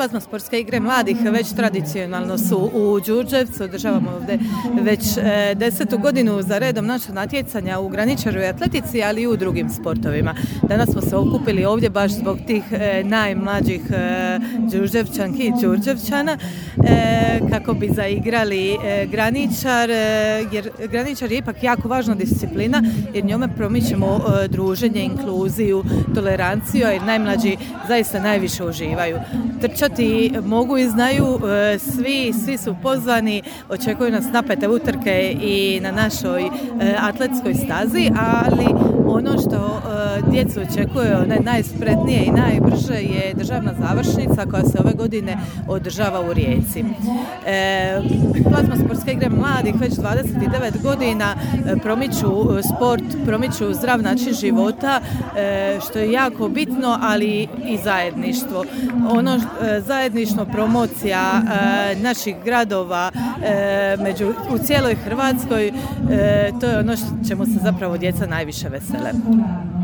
Plazma sportske igre mladih već tradicionalno su u Đurđevcu, održavamo ovdje već 10. godinu za redom naša natjecanja u graničaru i atletici, ali i u drugim sportovima. Danas smo se okupili ovdje baš zbog tih najmlađih Đurđevčanki i Đurđevčana kako bi zaigrali graničar, jer graničar je ipak jako važna disciplina jer njome promičemo druženje, inkluziju, toleranciju, jer najmlađi zaista najviše uživaju. Trčati mogu i znaju, svi su pozvani, očekuju nas napete utrke i na našoj atletskoj stazi, ali ono što djecu očekuje najspretnije i najbrže je državna završnica koja se ove godine održava u Rijeci. Plazma sportske igre mladih već 29 godina promiču sport, promiču zdrav način života, što je jako bitno, ali i zajedništvo. Zajednično promocija naših gradova u cijeloj Hrvatskoj, to je ono čemu se zapravo djeca najviše vesele.